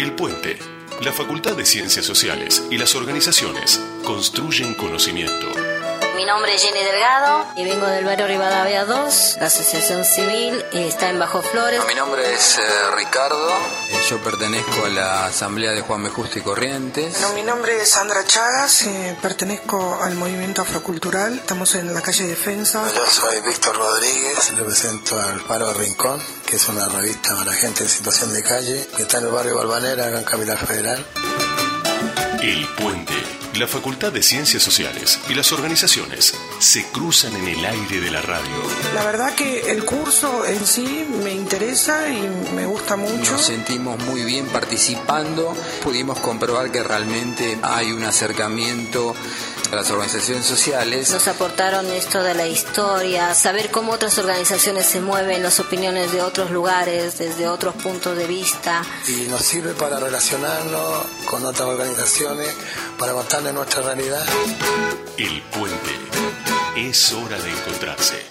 El Puente. La Facultad de Ciencias Sociales y las organizaciones construyen conocimiento. Mi nombre es Jenny Delgado y vengo del barrio Rivadavia 2. La asociación civil está en Bajo Flores. Mi nombre es Ricardo. Yo pertenezco a la asamblea de Juan B. Justo y Corrientes. Mi nombre es Sandra Chagas, pertenezco al movimiento afrocultural. Estamos en la calle Defensa. Yo soy Víctor Rodríguez, represento al Faro Rincón, que es una revista para gente en situación de calle, que está en el barrio Balvanera, acá en Capital Federal. El Puente. La Facultad de Ciencias Sociales y las organizaciones se cruzan en el aire de la radio. La verdad que el curso en sí me interesa y me gusta mucho. Nos sentimos muy bien participando. Pudimos comprobar que realmente hay un acercamiento a las organizaciones sociales. Nos aportaron esto de la historia, saber cómo otras organizaciones se mueven, las opiniones de otros lugares, desde otros puntos de vista. Y nos sirve para relacionarnos con otras organizaciones, para contarles nuestra realidad. El Puente. Es hora de encontrarse.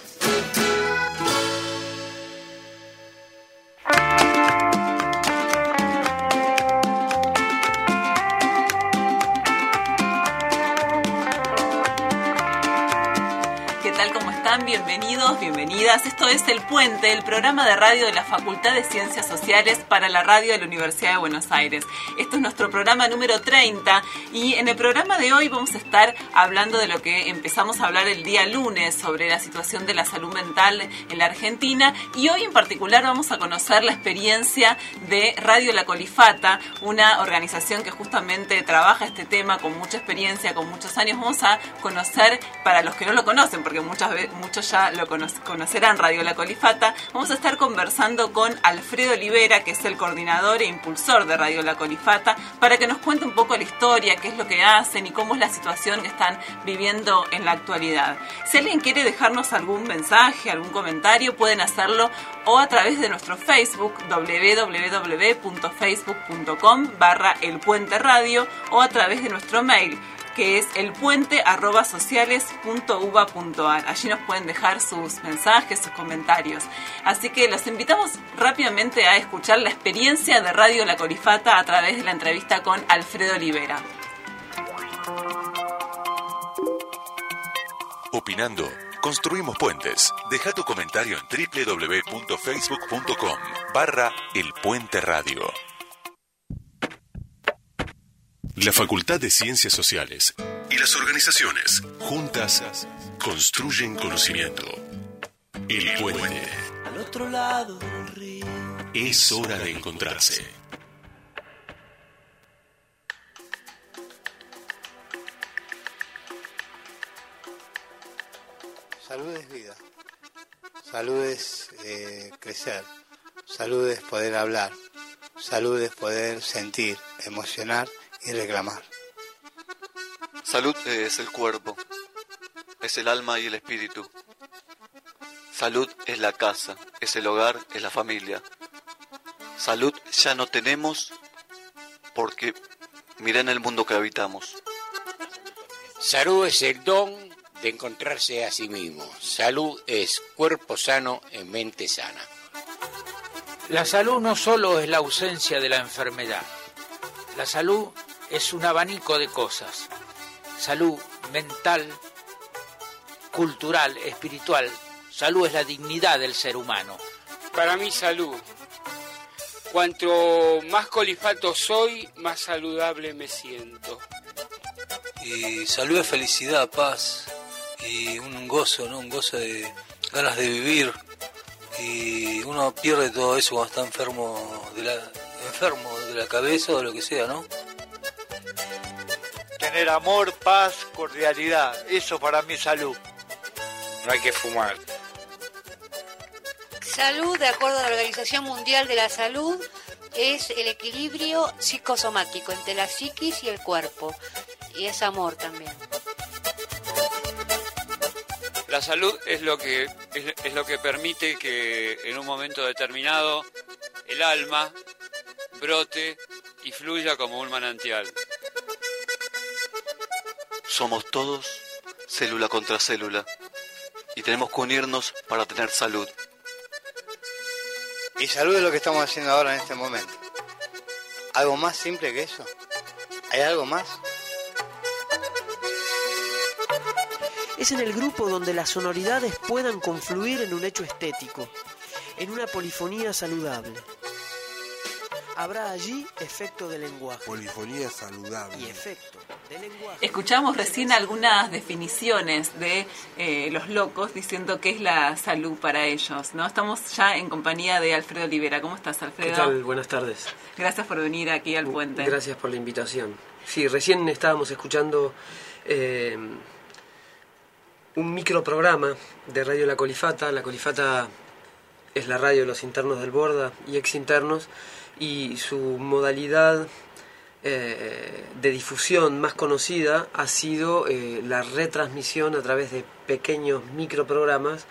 Bienvenidos, bienvenidas. Esto es El Puente, el programa de radio de la Facultad de Ciencias Sociales para la radio de la Universidad de Buenos Aires. Esto es nuestro programa número 30 y en el programa de hoy vamos a estar hablando de lo que empezamos a hablar el día lunes sobre la situación de la salud mental en la Argentina, y hoy en particular vamos a conocer la experiencia de Radio La Colifata, una organización que justamente trabaja este tema con mucha experiencia, con muchos años. Vamos a conocer, para los que no lo conocen, porque muchos ya lo conocerán, Radio La Colifata. Vamos a estar conversando con Alfredo Olivera, que es el coordinador e impulsor de Radio La Colifata, para que nos cuente un poco la historia, qué es lo que hacen y cómo es la situación que están viviendo en la actualidad. Si alguien quiere dejarnos algún mensaje, algún comentario, pueden hacerlo o a través de nuestro Facebook, www.facebook.com/elpuenteradio, o a través de nuestro mail, que es elpuente@sociales.uba.ar. Allí nos pueden dejar sus mensajes, sus comentarios. Así que los invitamos rápidamente a escuchar la experiencia de Radio La Colifata a través de la entrevista con Alfredo Olivera. Opinando, construimos puentes. Deja tu comentario en www.facebook.com/elpuenteradio. La Facultad de Ciencias Sociales y las organizaciones juntas construyen conocimiento. El Puente. Al otro lado del río. Es hora de encontrarse. Salud es vida. Salud es crecer. Salud es poder hablar. Salud es poder sentir, emocionar y reclamar. Salud es el cuerpo, es el alma y el espíritu. Salud es la casa, es el hogar, es la familia. Salud ya no tenemos porque mira en el mundo que habitamos. Salud es el don de encontrarse a sí mismo. Salud es cuerpo sano en mente sana. La salud no solo es la ausencia de la enfermedad. La salud es un abanico de cosas. Salud mental, cultural, espiritual. Salud es la dignidad del ser humano. Para mí, salud. Cuanto más colifato soy, más saludable me siento. Y salud es felicidad, paz y un gozo, ¿no? Un gozo de ganas de vivir. Y uno pierde todo eso cuando está enfermo de la cabeza o de lo que sea, ¿no? Tener amor, paz, cordialidad, eso para mí es salud. No hay que fumar. Salud, de acuerdo a la Organización Mundial de la Salud, es el equilibrio psicosomático entre la psiquis y el cuerpo. Y es amor también. La salud es lo que permite que en un momento determinado el alma brote y fluya como un manantial. Somos todos célula contra célula y tenemos que unirnos para tener salud. Y salud es lo que estamos haciendo ahora en este momento. ¿Algo más simple que eso? ¿Hay algo más? Es en el grupo donde las sonoridades puedan confluir en un hecho estético, en una polifonía saludable. Habrá allí efecto de lenguaje. Polifonía saludable. Y efecto de lenguaje. Escuchamos recién algunas definiciones de los locos diciendo qué es la salud para ellos, ¿no? Estamos ya en compañía de Alfredo Olivera. ¿Cómo estás, Alfredo? ¿Qué tal? Buenas tardes. Gracias por venir aquí al puente. Gracias por la invitación. Sí, recién estábamos escuchando un microprograma de Radio La Colifata. La Colifata es la radio de los internos del Borda y exinternos, y su modalidad de difusión más conocida ha sido la retransmisión a través de pequeños microprogramas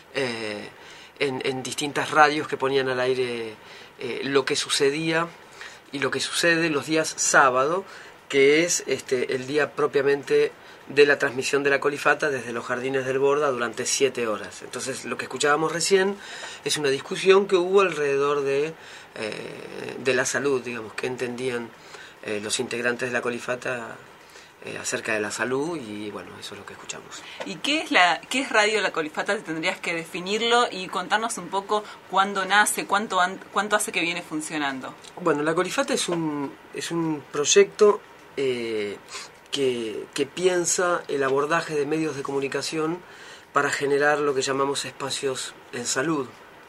en distintas radios que ponían al aire lo que sucedía y lo que sucede los días sábado, que es el día propiamente de la transmisión de la Colifata desde los jardines del Borda durante 7 horas. Entonces, lo que escuchábamos recién es una discusión que hubo alrededor de la salud, digamos, que entendían los integrantes de la Colifata acerca de la salud, y bueno, eso es lo que escuchamos. ¿Y qué es Radio La Colifata? Tendrías que definirlo y contarnos un poco cuándo nace, cuánto hace que viene funcionando. Bueno, La Colifata es un proyecto que piensa el abordaje de medios de comunicación para generar lo que llamamos espacios en salud.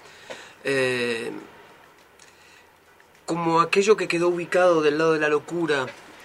Como aquello que quedó ubicado del lado de la locura,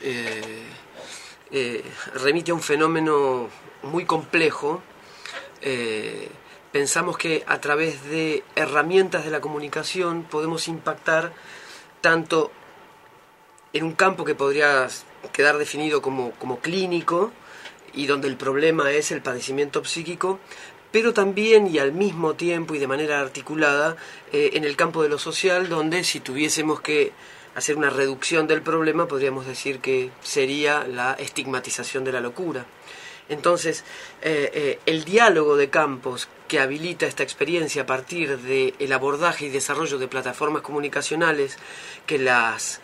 remite a un fenómeno muy complejo, pensamos que a través de herramientas de la comunicación podemos impactar tanto en un campo que podría quedar definido como clínico, y donde el problema es el padecimiento psíquico, pero también y al mismo tiempo y de manera articulada en el campo de lo social, donde si tuviésemos que hacer una reducción del problema, podríamos decir que sería la estigmatización de la locura. Entonces, el diálogo de campos que habilita esta experiencia a partir del abordaje y desarrollo de plataformas comunicacionales que las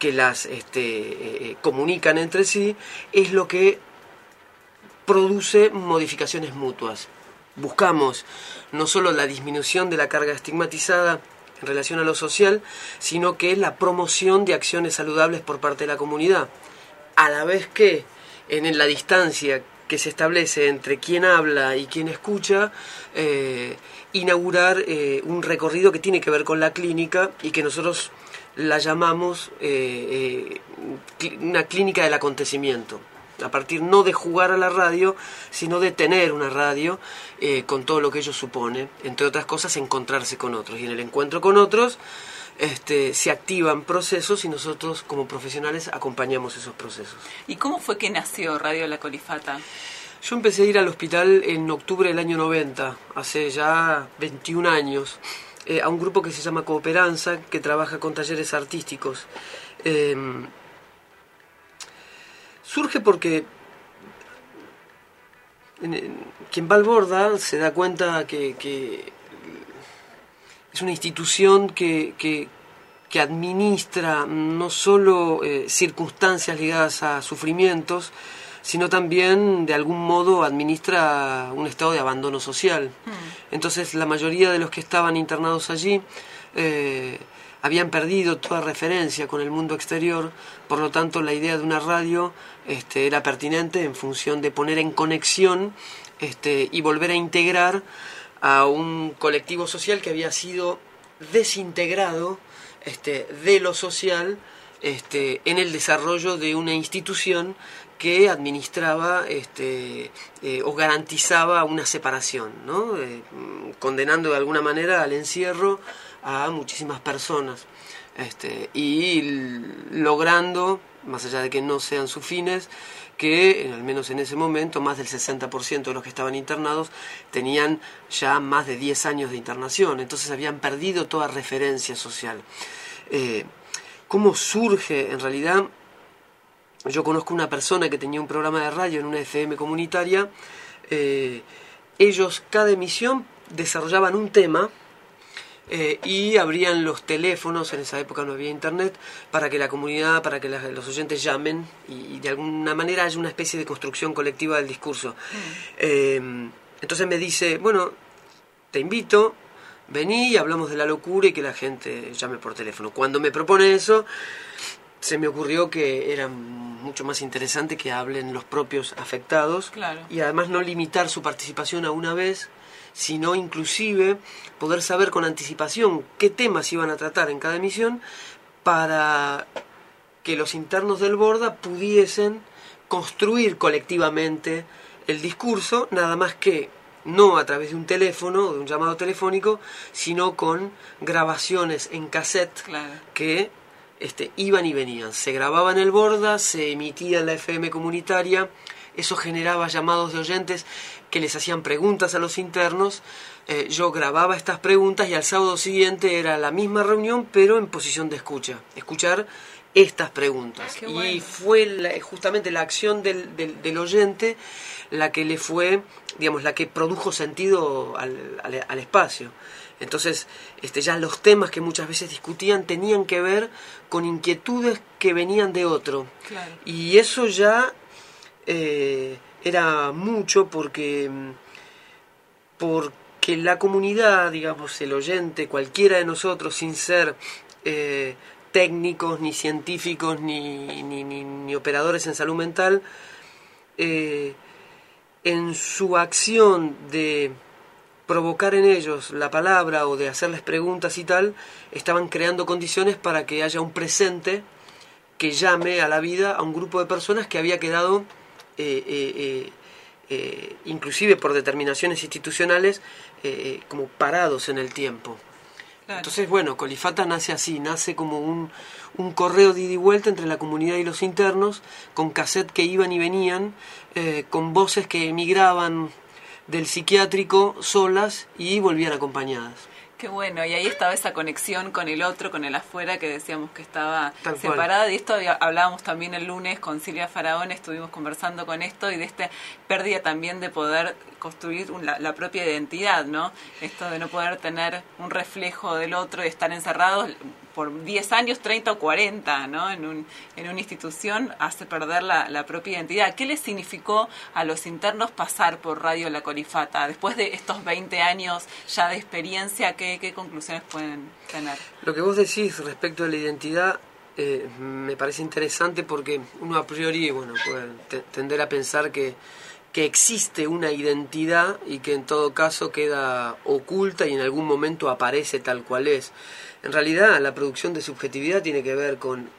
comunican entre sí, es lo que produce modificaciones mutuas. Buscamos no solo la disminución de la carga estigmatizada en relación a lo social, sino que la promoción de acciones saludables por parte de la comunidad, a la vez que en la distancia que se establece entre quien habla y quien escucha, inaugurar un recorrido que tiene que ver con la clínica y que nosotros la llamamos una clínica del acontecimiento, a partir no de jugar a la radio, sino de tener una radio con todo lo que ello supone, entre otras cosas encontrarse con otros, y en el encuentro con otros se activan procesos y nosotros como profesionales acompañamos esos procesos. ¿Y cómo fue que nació Radio La Colifata? Yo empecé a ir al hospital en octubre del año 90, hace ya 21 años, a un grupo que se llama Cooperanza, que trabaja con talleres artísticos. Surge porque quien va al Borda se da cuenta que es una institución que administra no solo circunstancias ligadas a sufrimientos, sino también de algún modo administra un estado de abandono social. Entonces la mayoría de los que estaban internados allí habían perdido toda referencia con el mundo exterior, por lo tanto la idea de una radio era pertinente en función de poner en conexión y volver a integrar a un colectivo social que había sido desintegrado de lo social en el desarrollo de una institución que administraba o garantizaba una separación, ¿no? Condenando de alguna manera al encierro a muchísimas personas y logrando, más allá de que no sean sus fines, que al menos en ese momento más del 60% de los que estaban internados tenían ya más de 10 años de internación, entonces habían perdido toda referencia social. ¿Cómo surge en realidad? Yo conozco una persona que tenía un programa de radio en una FM comunitaria. Ellos, cada emisión, desarrollaban un tema y abrían los teléfonos, en esa época no había internet, para que la comunidad, para que los oyentes llamen y de alguna manera haya una especie de construcción colectiva del discurso. Entonces me dice, bueno, te invito, vení y hablamos de la locura y que la gente llame por teléfono. Cuando me propone eso, se me ocurrió que era mucho más interesante que hablen los propios afectados, claro, y además no limitar su participación a una vez, sino inclusive poder saber con anticipación qué temas iban a tratar en cada emisión para que los internos del Borda pudiesen construir colectivamente el discurso, nada más que no a través de un teléfono, de un llamado telefónico, sino con grabaciones en cassette, claro, que iban y venían. Se grababa en el Borda, se emitía en la FM comunitaria, eso generaba llamados de oyentes que les hacían preguntas a los internos, yo grababa estas preguntas y al sábado siguiente era la misma reunión pero en posición de escuchar estas preguntas. Qué bueno. Y fue justamente la acción del oyente la que le fue, digamos, la que produjo sentido al espacio. Entonces, ya los temas que muchas veces discutían tenían que ver con inquietudes que venían de otro. Claro. Y eso ya era mucho porque la comunidad, digamos, el oyente, cualquiera de nosotros, sin ser técnicos, ni científicos, ni operadores en salud mental, en su acción de provocar en ellos la palabra o de hacerles preguntas y tal, estaban creando condiciones para que haya un presente que llame a la vida a un grupo de personas que había quedado, inclusive por determinaciones institucionales, como parados en el tiempo. Claro. Entonces, bueno, Colifata nace así, nace como un correo de ida y vuelta entre la comunidad y los internos, con cassette que iban y venían, con voces que emigraban del psiquiátrico solas y volvían acompañadas. Qué bueno, y ahí estaba esa conexión con el otro, con el afuera, que decíamos que estaba Tal separada. cual. Y esto hablábamos también el lunes con Silvia Faraón, estuvimos conversando con esto, y de esta pérdida también de poder construir la propia identidad, ¿no? Esto de no poder tener un reflejo del otro y estar encerrados por 10 años, 30 o 40, ¿no? En una institución, hace perder la propia identidad. ¿Qué les significó a los internos pasar por Radio La Colifata? Después de estos 20 años ya de experiencia, ¿qué conclusiones pueden tener? Lo que vos decís respecto de la identidad me parece interesante porque uno a priori, bueno, puede tender a pensar que existe una identidad y que en todo caso queda oculta y en algún momento aparece tal cual es. En realidad, la producción de subjetividad tiene que ver con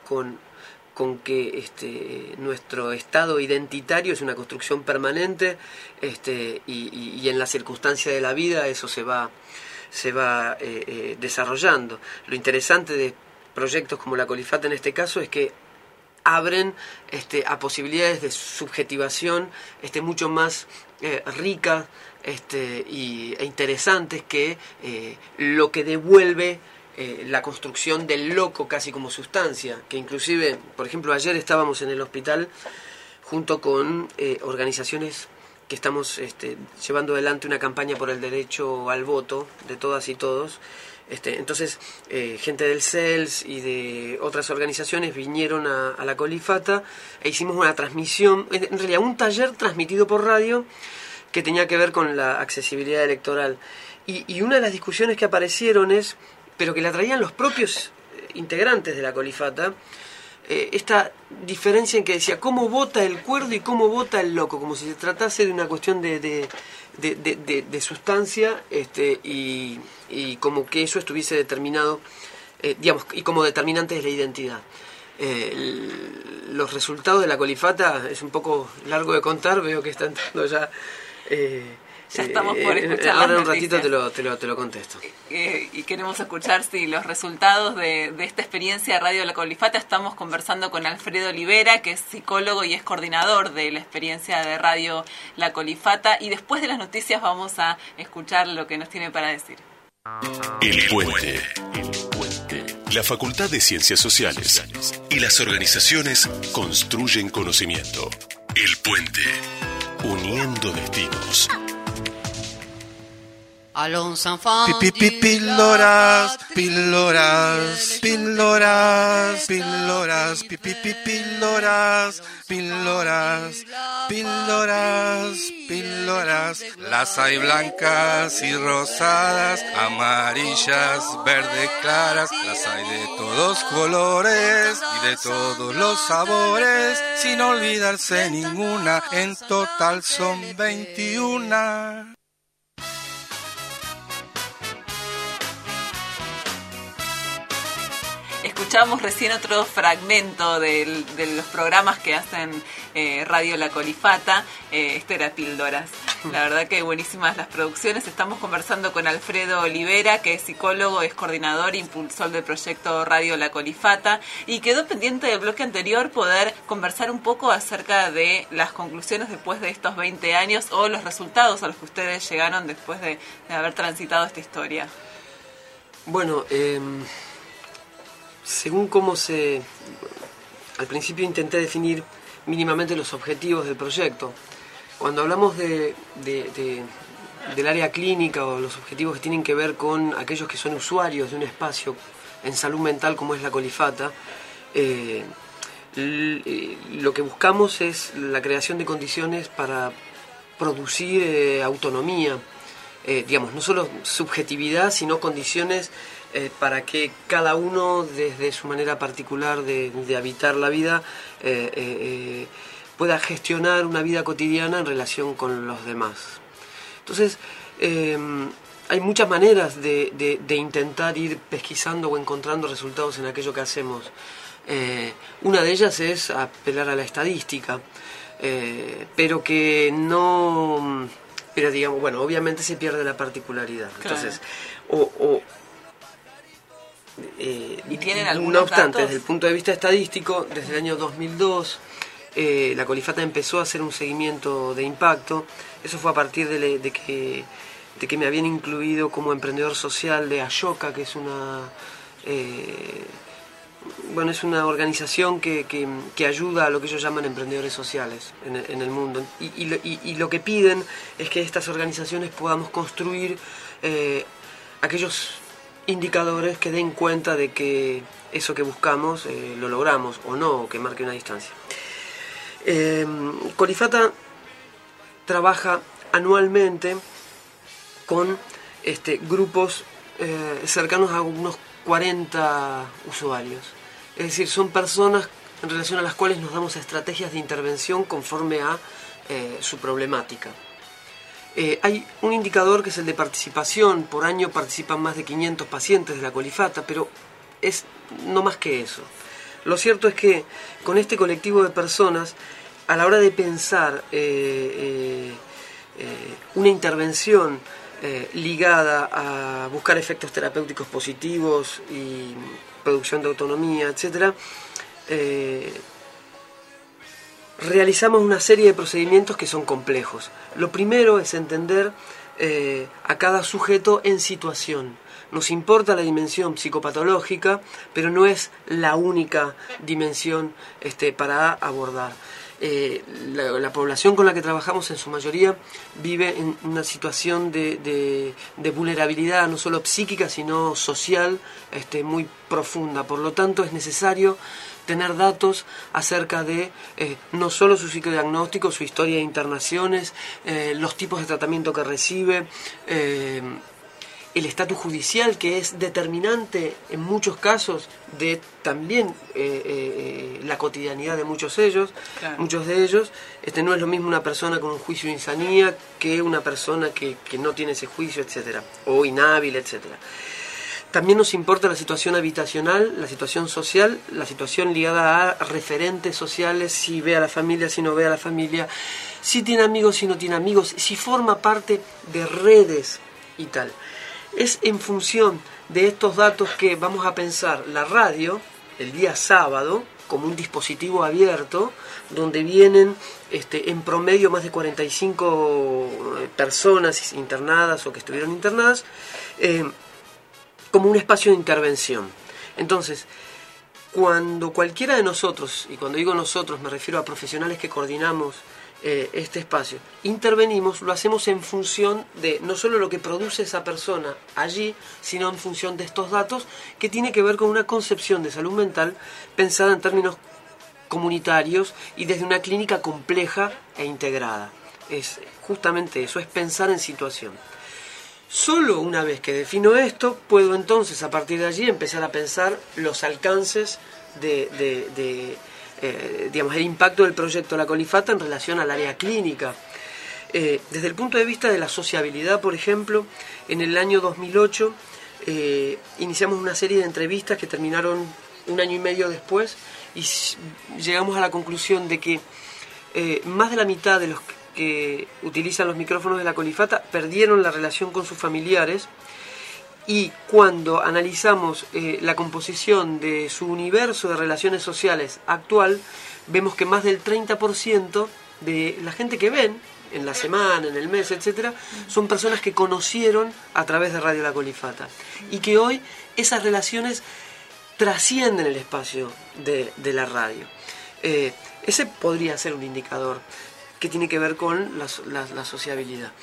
que nuestro estado identitario es una construcción permanente, y en la circunstancia de la vida eso se va desarrollando. Lo interesante de proyectos como la Colifata en este caso es que abren a posibilidades de subjetivación mucho más ricas e interesantes que lo que devuelve la construcción del loco casi como sustancia, que inclusive, por ejemplo, ayer estábamos en el hospital junto con organizaciones que estamos llevando adelante una campaña por el derecho al voto de todas y todos. Entonces, gente del CELS y de otras organizaciones vinieron a la Colifata e hicimos una transmisión, en realidad un taller transmitido por radio que tenía que ver con la accesibilidad electoral. Y una de las discusiones que aparecieron pero que la traían los propios integrantes de la Colifata, esta diferencia en que decía cómo vota el cuerdo y cómo vota el loco, como si se tratase de una cuestión de sustancia, y como que eso estuviese determinado, digamos, y como determinante de la identidad. Los resultados de la Colifata es un poco largo de contar, veo que está entrando ya. Ya estamos por escuchar ahora las un ratito noticias. te lo contesto. Y queremos escuchar los resultados de esta experiencia de Radio La Colifata. Estamos conversando con Alfredo Olivera, que es psicólogo y es coordinador de la experiencia de Radio La Colifata. Y después de las noticias vamos a escuchar lo que nos tiene para decir. El Puente. La Facultad de Ciencias Sociales y las organizaciones construyen conocimiento. El Puente. Uniendo destinos. Allons enfants Píldoras, píldoras, píldoras, píldoras, píldoras, píldoras, píldoras, píldoras. Las hay blancas y rosadas, amarillas, verdes claras. Las hay de todos colores y de todos los sabores, sin olvidarse ninguna. En total son 21. Escuchamos recién otro fragmento de los programas que hacen Radio La Colifata. Este era Píldoras. La verdad que buenísimas las producciones. Estamos conversando con Alfredo Olivera, que es psicólogo, es coordinador e impulsor del proyecto Radio La Colifata. Y quedó pendiente del bloque anterior poder conversar un poco acerca de las conclusiones después de estos 20 años o los resultados a los que ustedes llegaron después de haber transitado esta historia. Bueno, según cómo al principio intenté definir mínimamente los objetivos del proyecto. Cuando hablamos del área clínica o los objetivos que tienen que ver con aquellos que son usuarios de un espacio en salud mental como es la Colifata, lo que buscamos es la creación de condiciones para producir autonomía, digamos, no solo subjetividad, sino condiciones para que cada uno, desde su manera particular de habitar la vida, pueda gestionar una vida cotidiana en relación con los demás. Entonces, hay muchas maneras de intentar ir pesquisando o encontrando resultados en aquello que hacemos. Una de ellas es apelar a la estadística, pero que no... Pero digamos, bueno, obviamente se pierde la particularidad. Claro. Entonces, ¿Y tienen algunos no obstante, datos? desde el punto de vista estadístico, desde el año 2002, la Colifata empezó a hacer un seguimiento de impacto. Eso fue a partir de que me habían incluido como emprendedor social de Ashoka, que es una organización que ayuda a lo que ellos llaman emprendedores sociales en el mundo. Y lo que piden es que estas organizaciones podamos construir aquellos indicadores que den cuenta de que eso que buscamos lo logramos o no, o que marque una distancia. Colifata trabaja anualmente con grupos cercanos a unos 40 usuarios. Es decir, son personas en relación a las cuales nos damos estrategias de intervención conforme a su problemática. Hay un indicador que es el de participación. Por año participan más de 500 pacientes de la Colifata, pero es no más que eso. Lo cierto es que con este colectivo de personas, a la hora de pensar una intervención ligada a buscar efectos terapéuticos positivos y producción de autonomía, etc., realizamos una serie de procedimientos que son complejos. Lo primero es entender a cada sujeto en situación. Nos importa la dimensión psicopatológica, pero no es la única dimensión para abordar. La población con la que trabajamos en su mayoría vive en una situación de vulnerabilidad, no solo psíquica, sino social, muy profunda. Por lo tanto, es necesario tener datos acerca de no solo su psicodiagnóstico, su historia de internaciones, los tipos de tratamiento que recibe, el estatus judicial, que es determinante en muchos casos de también la cotidianidad de muchos de ellos. Claro. Muchos de ellos, no es lo mismo una persona con un juicio de insanía que una persona que no tiene ese juicio, etcétera, o inhábil, etcétera. También nos importa la situación habitacional, la situación social, la situación ligada a referentes sociales, si ve a la familia, si no ve a la familia, si tiene amigos, si no tiene amigos, si forma parte de redes y tal. Es en función de estos datos que vamos a pensar la radio el día sábado como un dispositivo abierto donde vienen en promedio más de 45 personas internadas o que estuvieron internadas, como un espacio de intervención. Entonces, cuando cualquiera de nosotros, y cuando digo nosotros me refiero a profesionales que coordinamos este espacio. Intervenimos, lo hacemos en función de no solo lo que produce esa persona allí, sino en función de estos datos, que tiene que ver con una concepción de salud mental pensada en términos comunitarios y desde una clínica compleja e integrada. Es justamente eso, es pensar en situación. Solo una vez que defino esto, puedo entonces a partir de allí empezar a pensar los alcances digamos, el impacto del proyecto La Colifata en relación al área clínica. Desde el punto de vista de la sociabilidad, por ejemplo, en el año 2008 iniciamos una serie de entrevistas que terminaron 1 año y medio después y llegamos a la conclusión de que más de la mitad de los que utilizan los micrófonos de La Colifata perdieron la relación con sus familiares. Y cuando analizamos la composición de su universo de relaciones sociales actual, vemos que más del 30% de la gente que ven en la semana, en el mes, etcétera, son personas que conocieron a través de Radio La Colifata. Y que hoy esas relaciones trascienden el espacio de la radio. Ese podría ser un indicador que tiene que ver con la sociabilidad.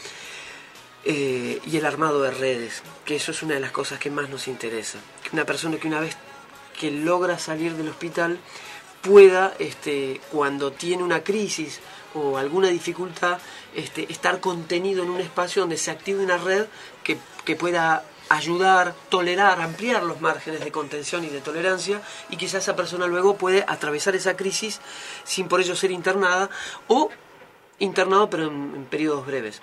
Y el armado de redes, que eso es una de las cosas que más nos interesa. Que una persona que una vez que logra salir del hospital pueda, cuando tiene una crisis o alguna dificultad, estar contenido en un espacio donde se active una red que pueda ayudar, tolerar, ampliar los márgenes de contención y de tolerancia, y quizás esa persona luego puede atravesar esa crisis sin por ello ser internada o internado pero en periodos breves.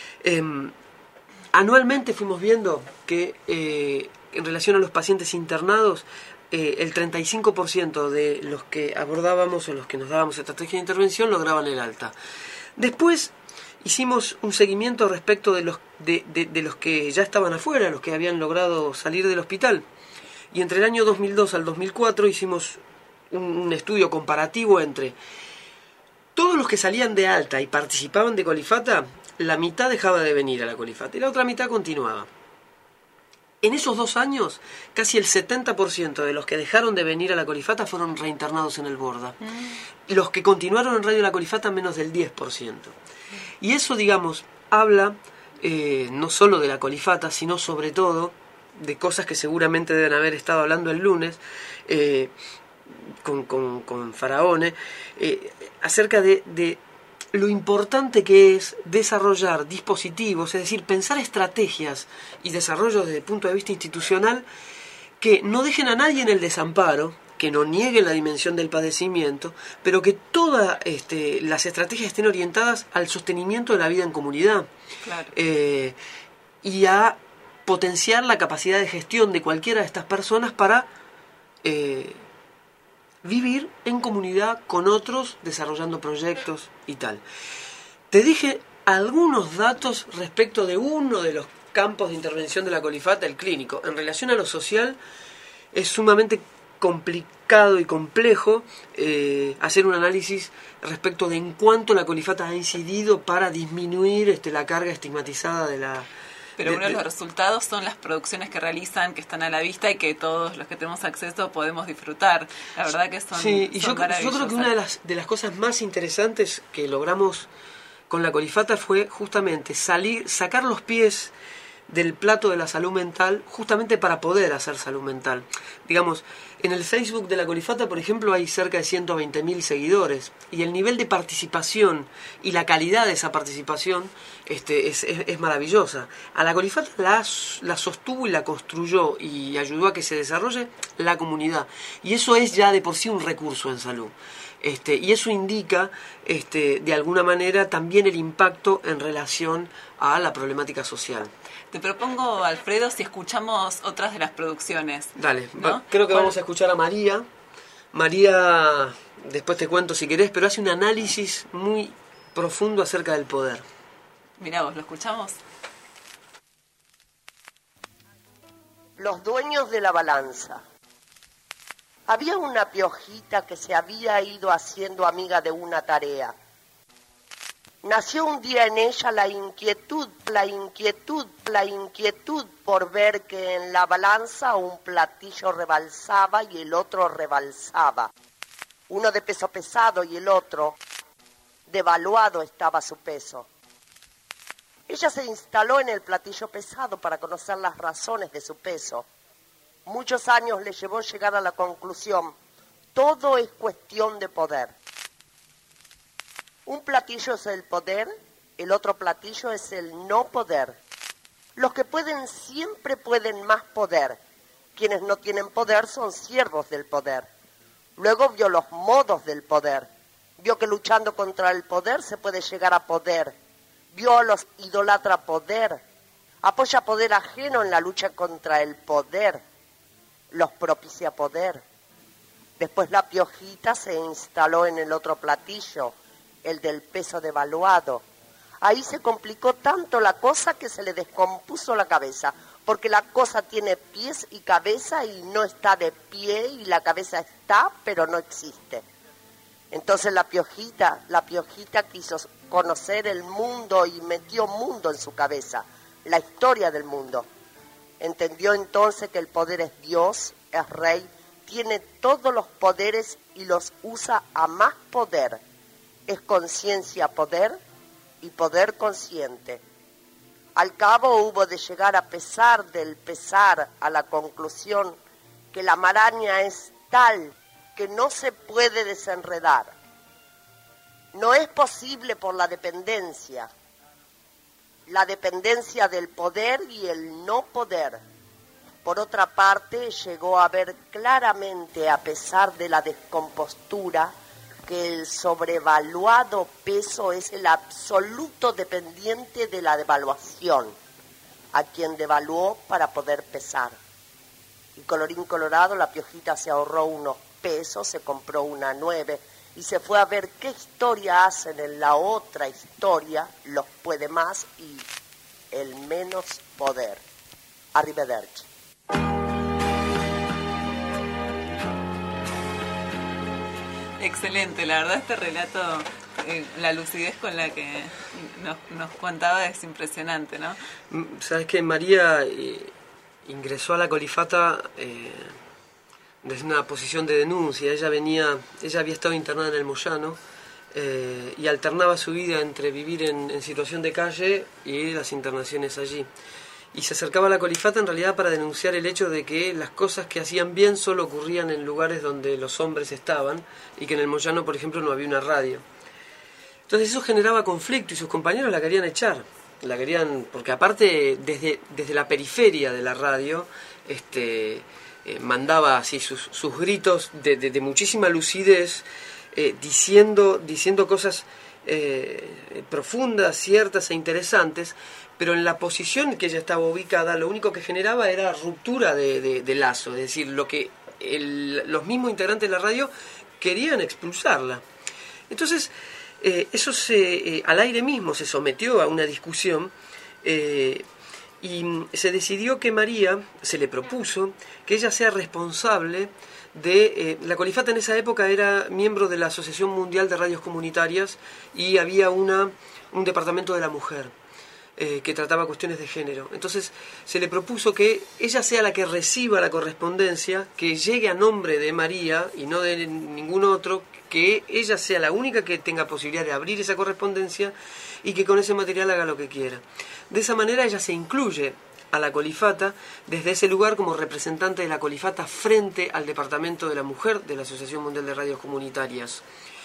Anualmente fuimos viendo que en relación a los pacientes internados, el 35% de los que abordábamos o los que nos dábamos estrategia de intervención lograban el alta. Después hicimos un seguimiento respecto de los que ya estaban afuera, los que habían logrado salir del hospital. Y entre el año 2002 al 2004 hicimos un estudio comparativo entre todos los que salían de alta y participaban de Colifata. La mitad dejaba de venir a La Colifata y la otra mitad continuaba. En esos 2 años, casi el 70% de los que dejaron de venir a La Colifata fueron reinternados en el Borda. Los que continuaron en Radio La Colifata, menos del 10%. Y eso, digamos, habla no solo de La Colifata, sino sobre todo de cosas que seguramente deben haber estado hablando el lunes con Faraone, acerca de lo importante que es desarrollar dispositivos, es decir, pensar estrategias y desarrollos desde el punto de vista institucional que no dejen a nadie en el desamparo, que no nieguen la dimensión del padecimiento, pero que todas las estrategias estén orientadas al sostenimiento de la vida en comunidad. Claro. Y a potenciar la capacidad de gestión de cualquiera de estas personas para vivir en comunidad con otros, desarrollando proyectos y tal. Te dije algunos datos respecto de uno de los campos de intervención de La Colifata, el clínico. En relación a lo social, es sumamente complicado y complejo hacer un análisis respecto de en cuánto La Colifata ha incidido para disminuir la carga estigmatizada de la... Pero uno de los resultados son las producciones que realizan, que están a la vista y que todos los que tenemos acceso podemos disfrutar. La verdad que son, sí, y son yo creo que una de las cosas más interesantes que logramos con La Colifata fue justamente sacar los pies del plato de la salud mental, justamente para poder hacer salud mental. Digamos, en el Facebook de La Colifata, por ejemplo, hay cerca de 120.000 seguidores, y el nivel de participación y la calidad de esa participación es maravillosa. A La Colifata la sostuvo y la construyó y ayudó a que se desarrolle la comunidad, y eso es ya de por sí un recurso en salud. Y eso indica, de alguna manera, también el impacto en relación a la problemática social. Te propongo, Alfredo, si escuchamos otras de las producciones. Dale, ¿no? Creo que vamos a escuchar a María. María, después te cuento si querés, pero hace un análisis muy profundo acerca del poder. Mirá vos, ¿lo escuchamos? Los dueños de la balanza. Había una piojita que se había ido haciendo amiga de una tarea. Nació un día en ella la inquietud por ver que en la balanza un platillo rebalsaba y el otro rebalsaba. Uno de peso pesado y el otro devaluado estaba su peso. Ella se instaló en el platillo pesado para conocer las razones de su peso. Muchos años le llevó llegar a la conclusión: todo es cuestión de poder. Un platillo es el poder, el otro platillo es el no poder. Los que pueden siempre pueden más poder. Quienes no tienen poder son siervos del poder. Luego vio los modos del poder. Vio que luchando contra el poder se puede llegar a poder. Vio a los idolatra poder. Apoya poder ajeno en la lucha contra el poder. Los propicia poder. Después la piojita se instaló en el otro platillo, el del peso devaluado. Ahí se complicó tanto la cosa que se le descompuso la cabeza, porque la cosa tiene pies y cabeza y no está de pie, y la cabeza está, pero no existe. Entonces la piojita quiso conocer el mundo y metió mundo en su cabeza, la historia del mundo. Entendió entonces que el poder es Dios, es rey, tiene todos los poderes y los usa a más poder. Es conciencia poder y poder consciente. Al cabo hubo de llegar, a pesar del pesar, a la conclusión que la maraña es tal que no se puede desenredar. No es posible por la dependencia del poder y el no poder. Por otra parte, llegó a ver claramente, a pesar de la descompostura, que el sobrevaluado peso es el absoluto dependiente de la devaluación, a quien devaluó para poder pesar. Y colorín colorado, la piojita se ahorró unos pesos, se compró una 9 y se fue a ver qué historia hacen en la otra historia, los puede más y el menos poder. Arrivederci. Excelente, la verdad este relato, la lucidez con la que nos contaba es impresionante, ¿no? Sabes que María ingresó a la Colifata desde una posición de denuncia. Ella había estado internada en el Moyano y alternaba su vida entre vivir en situación de calle y las internaciones allí. Y se acercaba a la Colifata en realidad para denunciar el hecho de que las cosas que hacían bien solo ocurrían en lugares donde los hombres estaban y que en el Moyano, por ejemplo, no había una radio. Entonces eso generaba conflicto y sus compañeros la querían echar. La querían, porque aparte desde la periferia de la radio mandaba así sus gritos de muchísima lucidez, diciendo cosas profundas, ciertas e interesantes, pero en la posición que ella estaba ubicada lo único que generaba era ruptura de lazo, es decir, lo que los mismos integrantes de la radio querían expulsarla. Entonces eso al aire mismo se sometió a una discusión y se decidió que María, se le propuso que ella sea responsable de... la Colifata en esa época era miembro de la Asociación Mundial de Radios Comunitarias y había un departamento de la mujer que trataba cuestiones de género. Entonces se le propuso que ella sea la que reciba la correspondencia, que llegue a nombre de María y no de ningún otro, que ella sea la única que tenga posibilidad de abrir esa correspondencia y que con ese material haga lo que quiera. De esa manera ella se incluye a la Colifata desde ese lugar como representante de la Colifata frente al Departamento de la Mujer de la Asociación Mundial de Radios Comunitarias.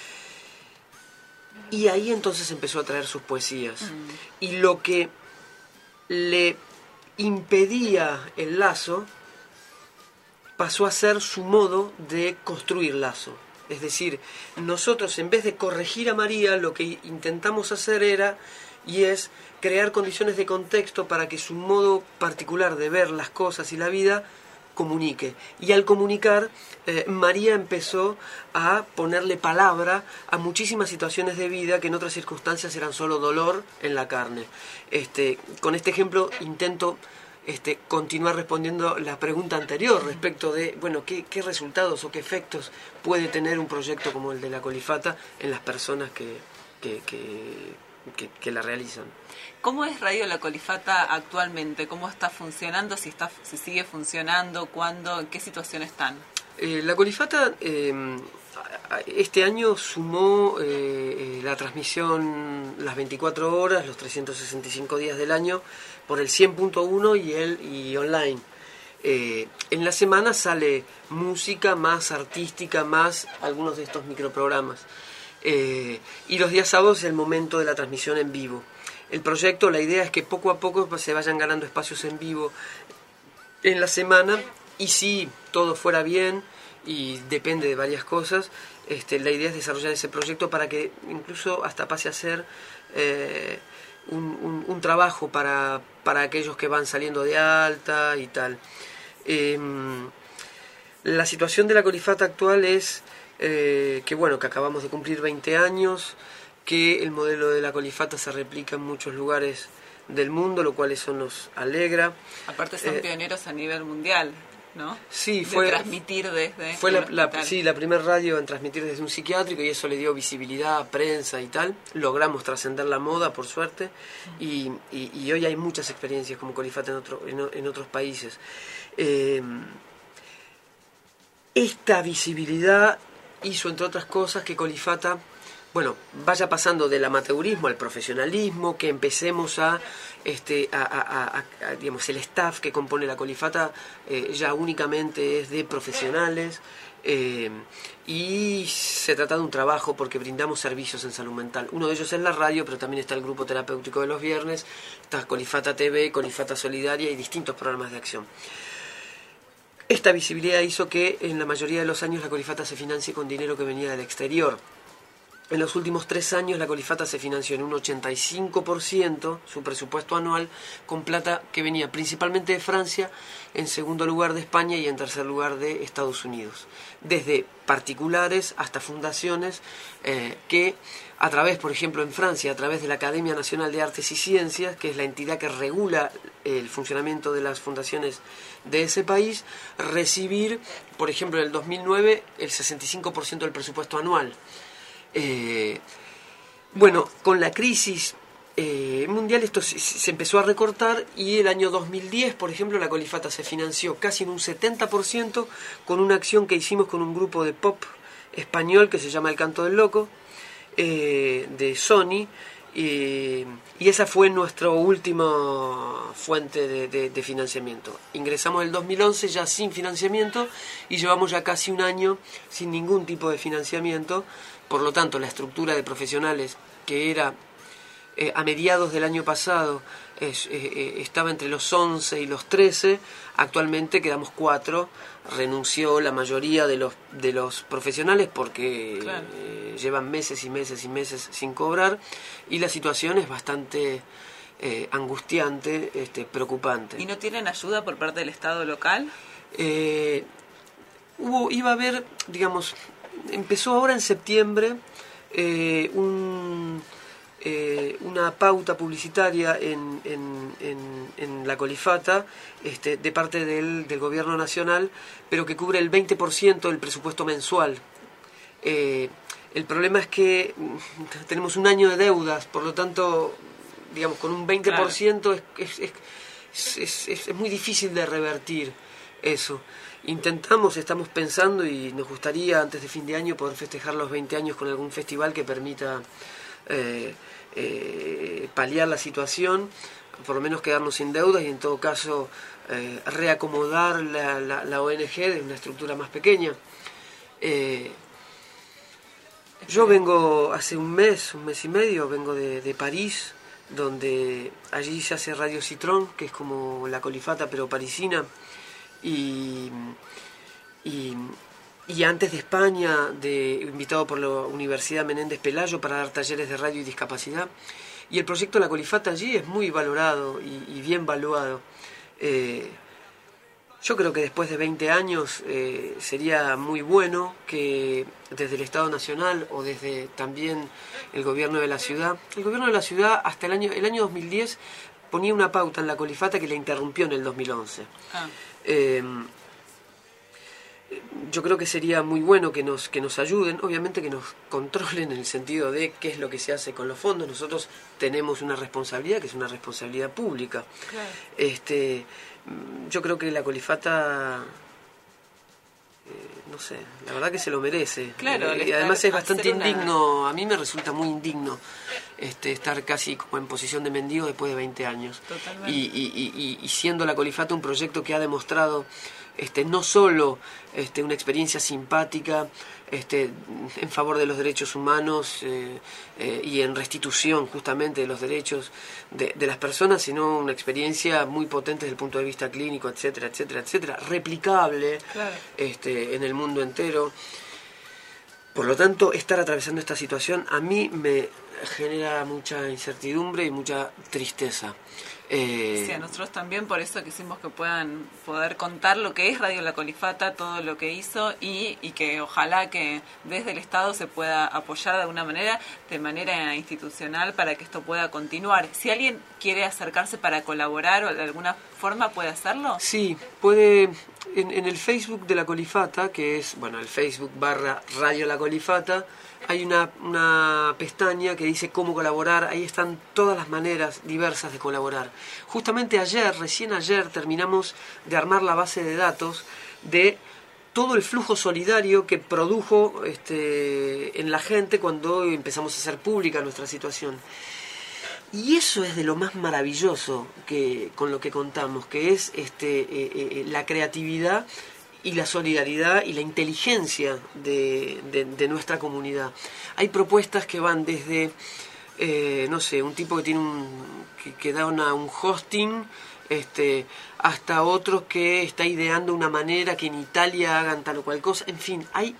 Y ahí entonces empezó a traer sus poesías. Y lo que le impedía el lazo pasó a ser su modo de construir lazo. Es decir, nosotros en vez de corregir a María, lo que intentamos hacer es crear condiciones de contexto para que su modo particular de ver las cosas y la vida comunique. Y al comunicar, María empezó a ponerle palabra a muchísimas situaciones de vida que en otras circunstancias eran solo dolor en la carne. Con este ejemplo intento continuar respondiendo la pregunta anterior respecto de, bueno, qué resultados o qué efectos puede tener un proyecto como el de la Colifata en las personas que la realizan. ¿Cómo es Radio La Colifata actualmente? ¿Cómo está funcionando? Si sigue funcionando, ¿cuándo? ¿En qué situación están? La Colifata este año sumó la transmisión las 24 horas, los 365 días del año, por el 100.1 y online. En la semana sale música más artística, más algunos de estos microprogramas. Y los días sábados es el momento de la transmisión en vivo. El proyecto, la idea es que poco a poco se vayan ganando espacios en vivo en la semana, y si todo fuera bien, y depende de varias cosas, la idea es desarrollar ese proyecto para que incluso hasta pase a ser un trabajo para aquellos que van saliendo de alta y tal. La situación de la Colifata actual es que acabamos de cumplir 20 años, que el modelo de la Colifata se replica en muchos lugares del mundo, lo cual eso nos alegra. Aparte son pioneros a nivel mundial, ¿no? Sí, de transmitir desde... Fue la primera radio en transmitir desde un psiquiátrico, y eso le dio visibilidad a prensa y tal. Logramos trascender la moda, por suerte, y hoy hay muchas experiencias como Colifata en otros países. Esta visibilidad hizo, entre otras cosas, que Colifata vaya pasando del amateurismo al profesionalismo, que empecemos digamos, el staff que compone la Colifata ya únicamente es de profesionales, y se trata de un trabajo porque brindamos servicios en salud mental. Uno de ellos es la radio, pero también está el grupo terapéutico de los viernes, está Colifata TV, Colifata Solidaria y distintos programas de acción. Esta visibilidad hizo que en la mayoría de los años la Colifata se financie con dinero que venía del exterior. En los últimos 3 años la Colifata se financió en un 85%, su presupuesto anual, con plata que venía principalmente de Francia, en segundo lugar de España y en tercer lugar de Estados Unidos. Desde particulares hasta fundaciones que a través, por ejemplo en Francia, a través de la Academia Nacional de Artes y Ciencias, que es la entidad que regula el funcionamiento de las fundaciones de ese país, recibir, por ejemplo en el 2009, el 65% del presupuesto anual. Con la crisis mundial esto se empezó a recortar, y el año 2010, por ejemplo, la Colifata se financió casi en un 70% con una acción que hicimos con un grupo de pop español que se llama El Canto del Loco, de Sony, y esa fue nuestra última fuente de financiamiento. Ingresamos en el 2011 ya sin financiamiento y llevamos ya casi un año sin ningún tipo de financiamiento. Por lo tanto, la estructura de profesionales que era a mediados del año pasado estaba entre los 11 y los 13, actualmente quedamos 4, renunció la mayoría de los profesionales porque llevan meses y meses y meses sin cobrar, y la situación es bastante angustiante, preocupante. ¿Y no tienen ayuda por parte del Estado local? Iba a haber, digamos, empezó ahora en septiembre una pauta publicitaria en la Colifata de parte del gobierno nacional, pero que cubre el 20% del presupuesto mensual. El problema es que tenemos un año de deudas, por lo tanto, digamos, con un 20% es muy difícil de revertir eso. Estamos pensando, y nos gustaría antes de fin de año poder festejar los 20 años con algún festival que permita paliar la situación, por lo menos quedarnos sin deudas, y en todo caso reacomodar la ONG de una estructura más pequeña. Yo vengo hace un mes y medio, vengo de París, donde allí se hace Radio Citrón, que es como la Colifata pero parisina, y antes de España, invitado por la Universidad Menéndez Pelayo para dar talleres de radio y discapacidad. Y el proyecto La Colifata allí es muy valorado y bien valuado. Yo creo que después de 20 años sería muy bueno que desde el Estado Nacional o desde también el gobierno de la ciudad hasta el año 2010 ponía una pauta en La Colifata que la interrumpió en el 2011. Yo creo que sería muy bueno que nos ayuden, obviamente que nos controlen en el sentido de qué es lo que se hace con los fondos. Nosotros tenemos una responsabilidad que es una responsabilidad pública. Claro. Yo creo que la Colifata no sé, la verdad que se lo merece. Claro, y además es bastante indigno, a mí me resulta muy indigno estar casi como en posición de mendigo después de 20 años. Totalmente. Y siendo la Colifata un proyecto que ha demostrado no solo una experiencia simpática en favor de los derechos humanos y en restitución justamente de los derechos de las personas, sino una experiencia muy potente desde el punto de vista clínico, etcétera, etcétera, etcétera, replicable, claro, en el mundo entero. Por lo tanto, estar atravesando esta situación a mí me genera mucha incertidumbre y mucha tristeza. Sí, a nosotros también, por eso quisimos que puedan poder contar lo que es Radio La Colifata, todo lo que hizo y que ojalá que desde el Estado se pueda apoyar de manera institucional para que esto pueda continuar. Si alguien quiere acercarse para colaborar o de alguna forma puede hacerlo. Sí, puede en el Facebook de La Colifata, que es, el Facebook / Radio La Colifata, hay una pestaña que dice cómo colaborar. Ahí están todas las maneras diversas de colaborar. Justamente recién ayer terminamos de armar la base de datos de todo el flujo solidario que produjo en la gente cuando empezamos a hacer pública nuestra situación. Y eso es de lo más maravilloso con lo que contamos, que es la creatividad y la solidaridad y la inteligencia de nuestra comunidad. Hay propuestas que van desde, un tipo que tiene que da un hosting, hasta otros que está ideando una manera que en Italia hagan tal o cual cosa. En fin, hay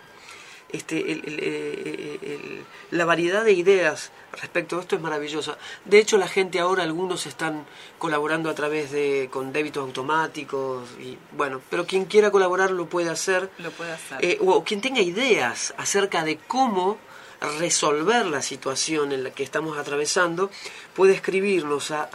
la variedad de ideas respecto a esto es maravillosa. De hecho, la gente ahora, algunos están colaborando a través con débitos automáticos pero quien quiera colaborar lo puede hacer. O quien tenga ideas acerca de cómo resolver la situación en la que estamos atravesando, puede escribirnos a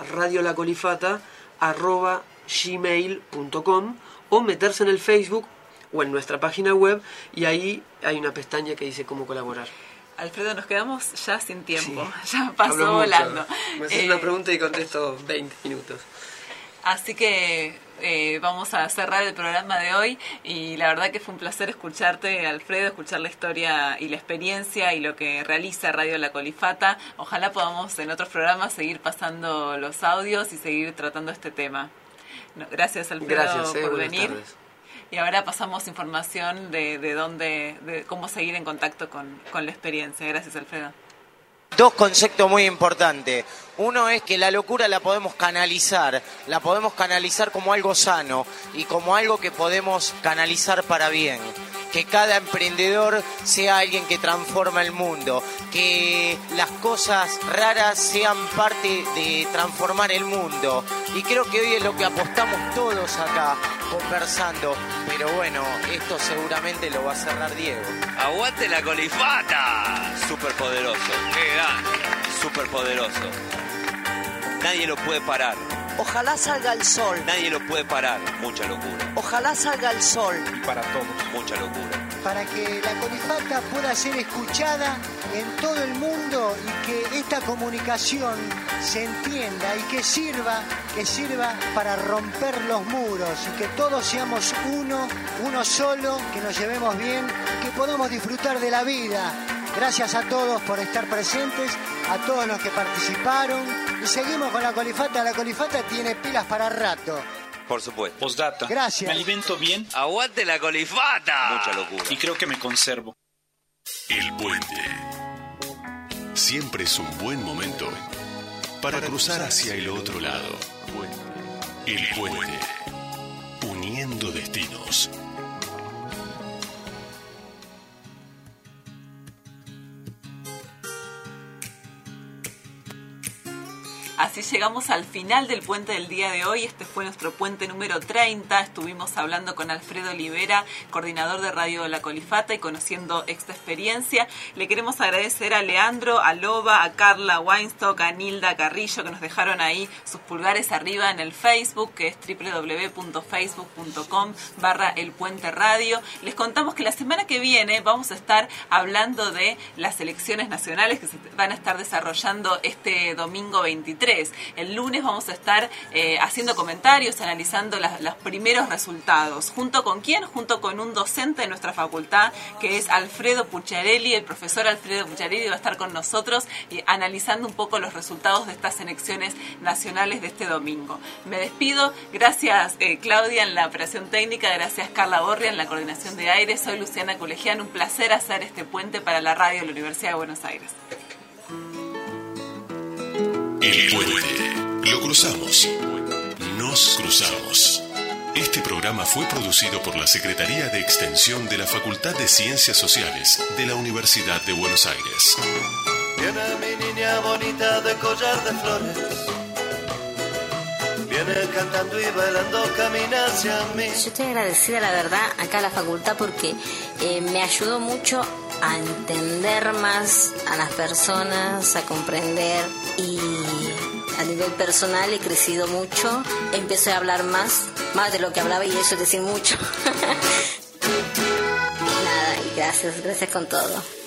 radiolacolifata@gmail.com o meterse en el Facebook o en nuestra página web, y ahí hay una pestaña que dice cómo colaborar. Alfredo, nos quedamos ya sin tiempo, ya pasó volando. Me haces una pregunta y contesto 20 minutos. Así que vamos a cerrar el programa de hoy, y la verdad que fue un placer escucharte, Alfredo, escuchar la historia y la experiencia y lo que realiza Radio La Colifata. Ojalá podamos en otros programas seguir pasando los audios y seguir tratando este tema. Gracias, Alfredo, por venir. Tardes. Y ahora pasamos información de cómo seguir en contacto con la experiencia. Gracias, Alfredo. Dos conceptos muy importantes. Uno es que la locura la podemos canalizar como algo sano y como algo que podemos canalizar para bien. Que cada emprendedor sea alguien que transforma el mundo, que las cosas raras sean parte de transformar el mundo. Y creo que hoy es lo que apostamos todos acá, conversando. Pero bueno, esto seguramente lo va a cerrar Diego. ¡Aguante La Colifata! Superpoderoso, qué grande, superpoderoso. Nadie lo puede parar. Ojalá salga el sol. Nadie lo puede parar. Mucha locura. Ojalá salga el sol. Y para todos. Mucha locura. Para que la Colifata pueda ser escuchada en todo el mundo y que esta comunicación se entienda y que sirva para romper los muros y que todos seamos uno solo, que nos llevemos bien, que podamos disfrutar de la vida. Gracias a todos por estar presentes, a todos los que participaron, y seguimos con la Colifata. La Colifata tiene pilas para rato. Por supuesto. Postdata. Gracias. Me alimento bien. ¡Aguante La Colifata! Mucha locura. Y creo que me conservo. El puente. Siempre es un buen momento para cruzar hacia el otro lado. El puente. Uniendo destinos. Así llegamos al final del puente del día de hoy. Este fue nuestro puente número 30. Estuvimos hablando con Alfredo Olivera, coordinador de Radio La Colifata, y conociendo esta experiencia. Le queremos agradecer a Leandro, a Loba, a Carla Weinstock, a Nilda Carrillo, que nos dejaron ahí sus pulgares arriba en el Facebook, que es www.facebook.com/elpuenteradio. Les contamos que la semana que viene vamos a estar hablando de las elecciones nacionales que se van a estar desarrollando este domingo 23. 23. El lunes vamos a estar haciendo comentarios, analizando los primeros resultados. ¿Junto con quién? Junto con un docente de nuestra facultad, que es Alfredo Pucciarelli. El profesor Alfredo Pucciarelli va a estar con nosotros y analizando un poco los resultados de estas elecciones nacionales de este domingo. Me despido. Gracias Claudia en la operación técnica, gracias Carla Borria en la coordinación de aire. Soy Luciana Colegián, un placer hacer este puente para la radio de la Universidad de Buenos Aires. El puente. Lo cruzamos. Nos cruzamos. Este programa fue producido por la Secretaría de Extensión de la Facultad de Ciencias Sociales de la Universidad de Buenos Aires. Viene mi niña bonita de collar de flores. Viene cantando y bailando, camina hacia mí. Yo estoy agradecida, la verdad, acá a la facultad porque me ayudó mucho a entender más a las personas, a comprender, y a nivel personal he crecido mucho. Empecé a hablar más de lo que hablaba, y eso es decir mucho. Nada, y gracias con todo.